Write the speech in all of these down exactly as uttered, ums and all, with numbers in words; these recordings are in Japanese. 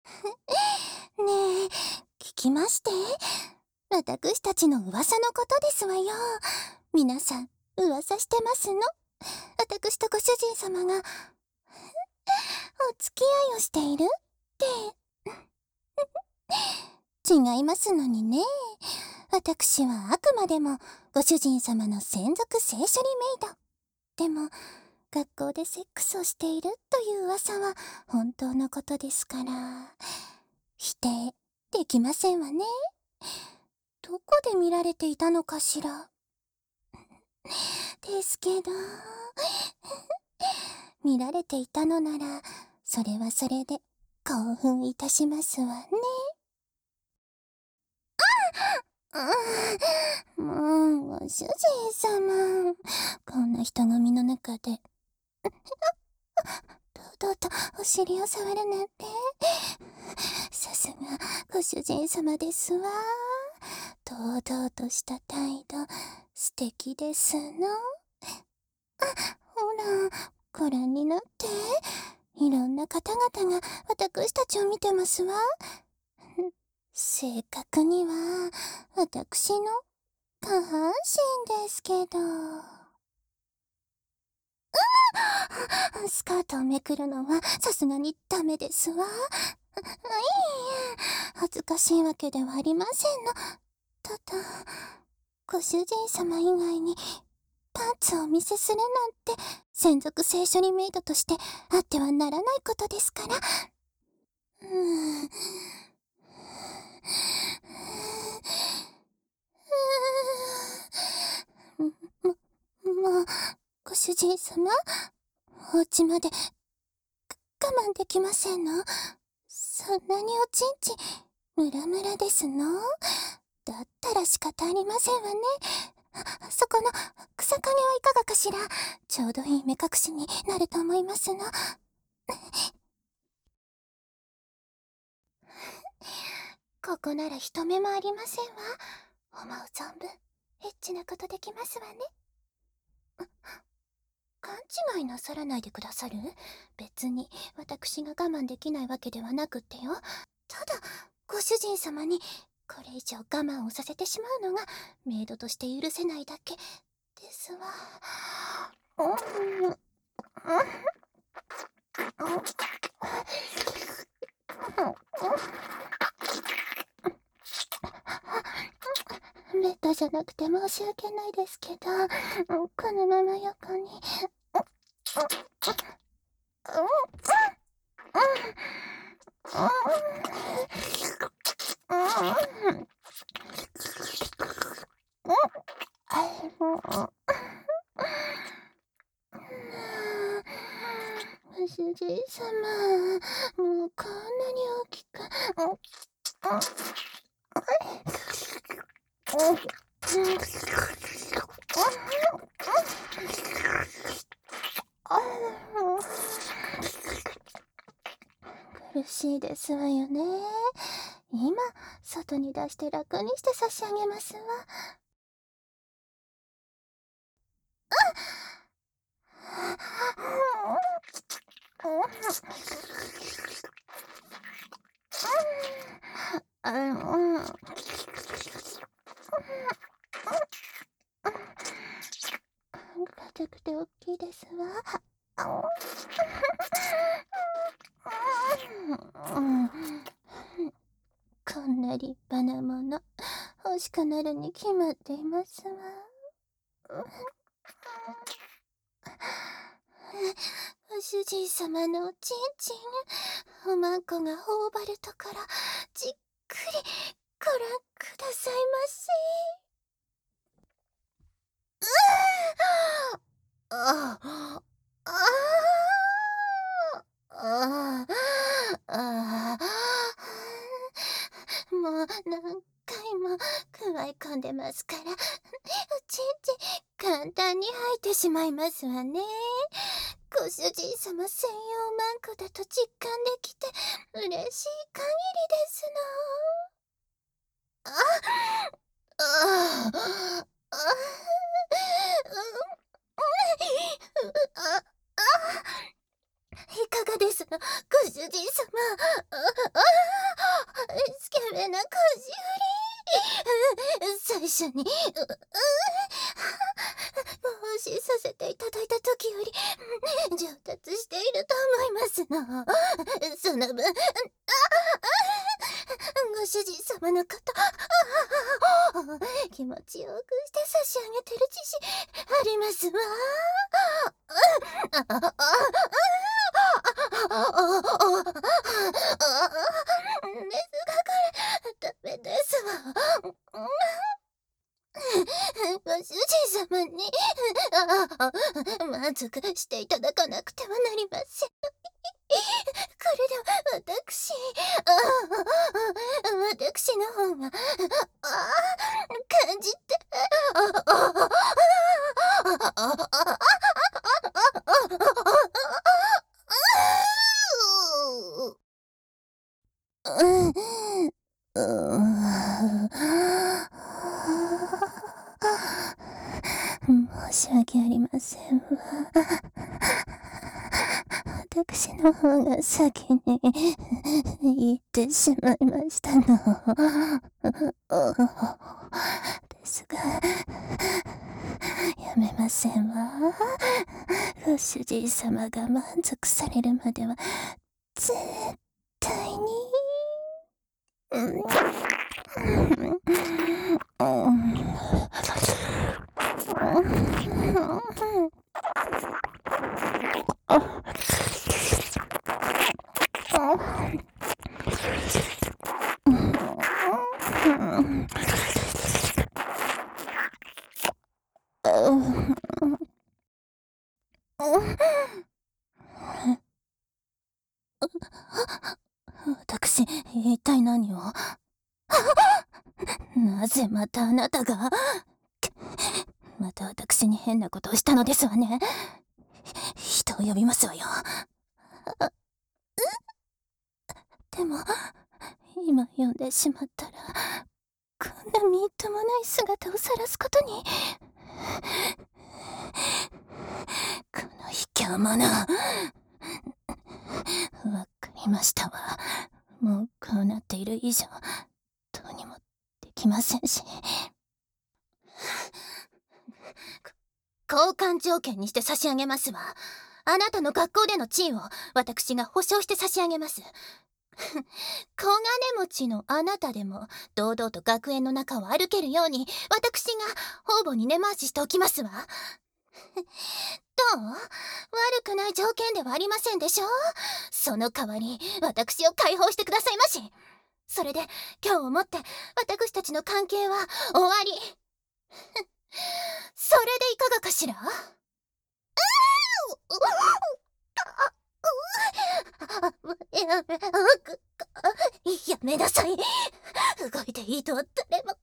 ねえ、聞きまして。私たちの噂のことですわよ。皆さん、噂してますの？私とご主人様が、お付き合いをしているって。違いますのにね。私はあくまでもご主人様の専属聖処理メイド。でも、学校でセックスをしているという噂は本当のことですから、否定できませんわね。どこで見られていたのかしら。ですけど、見られていたのなら、それはそれで興奮いたしますわね。うん、もう、ご主人様。こんな人混みの中で、堂々とお尻を触るなんて。さすが、ご主人様ですわ。堂々とした態度、素敵ですの。あ、ほら、ご覧になって。いろんな方々が私たちを見てますわ。正確には、私の下半身ですけど。スカートをめくるのはさすがにダメですわ。いいえ、恥ずかしいわけではありませんの。ただ、ご主人様以外にパンツをお見せするなんて、専属聖処理メイドとしてあってはならないことですから。うーん。も、もう、ご主人様、お家まで、我慢できませんの？そんなにおちんちん、ムラムラですの？だったら仕方ありませんわね。そこの草陰はいかがかしら？ちょうどいい目隠しになると思いますの。ここなら人目もありませんわ。思う存分、エッチなことできますわね。勘違いなさらないでくださる？別に私が我慢できないわけではなくってよ。ただ、ご主人様にこれ以上我慢をさせてしまうのがメイドとして許せないだけですわ。うん。ベッドじゃなくて申し訳ないですけど、このまま横に。ご主人様、もうこんなに大きく。苦しいですわよね。今、外に出して楽にして差し上げますわ。あ、うん。硬くて大きいですわ。こんな立派なもの、欲しくなるに決まっていますわ。ご主人様のおちんちん、おまんこが頬張るところ、じっくりご覧くださいまし。うああああああもう何回もくわえ込んでますから、おちんちん簡単に吐いてしまいますわね。ご主人様専用マンコだと実感できて嬉しい限りですの。ああああああいかがですの、ご主人様。ああスケベなこし振り。最初に、う、う、奉仕させていただいた時より、上達していると思いますの。その分、あ、ご主人様のこと、気持ちよくして差し上げてる自信ありますわ。あ、あ、あ、ですがこれダメですわ。ご主人様に満足していただかなくてはなりません。これでは私、私の方が感じて、うん申し訳ありませんわ。私の方が先に言ってしまいましたの。ですが、やめませんわ。ご主人様が満足されるまでは絶対に。うん私、一体何を。なぜまたあなたが。また私に変なことをしたのですわね。人を呼びますわよ。でも、今呼んでしまったら、こんなみっともない姿を晒すことに。この卑怯者。わかりましたわ。もうこうなっている以上、どうにもできませんし。交換条件にして差し上げますわ。あなたの学校での地位を私が保証して差し上げます。小金持ちのあなたでも堂々と学園の中を歩けるように私が方々に根回ししておきますわ。どう？悪くない条件ではありませんでしょう？その代わり私を解放してくださいまし。それで今日をもって私たちの関係は終わり。それでいかがかしら？やめ、やめなさい。動いていいと誰も。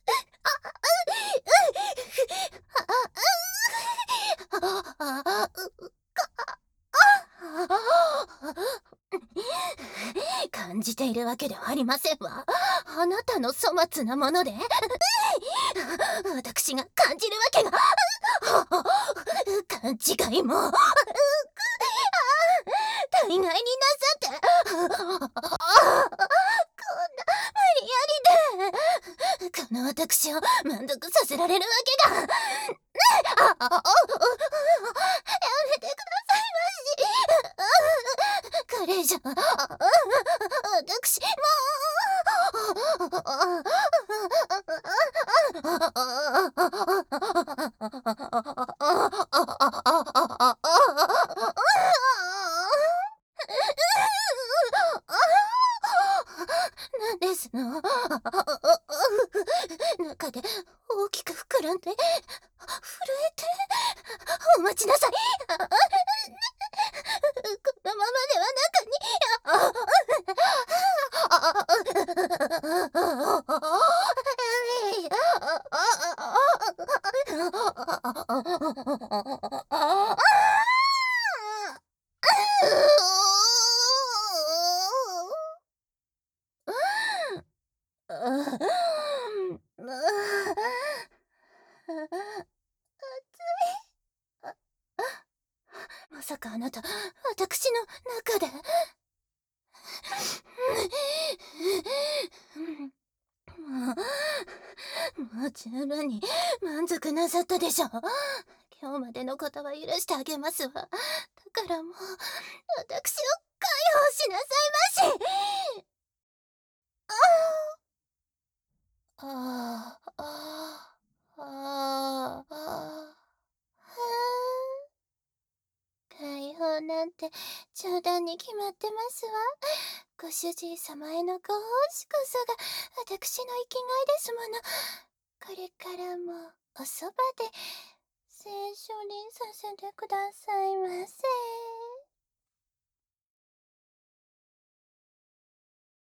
感じているわけではありませんわ。あなたの粗末なもので私が感じるわけが。勘違いも大概になさってこんな無理やりでこの私を満足させられるわけが。あああやめてくださいまし。これ以上私もなんですの。中で大きく膨らんで震えて。お待ちなさい。このままではまさかあなた、 私の中で。もう、もう十分に満足なさったでしょ。今日までのことは許してあげますわ。だからもう、私を解放しなさいまし。ああ、ああ、ああ、ああ、解放なんて冗談に決まってますわ。ご主人様へのご奉仕こそが私の生きがいですもの。これからもおそばで聖書にさせてくださいませ。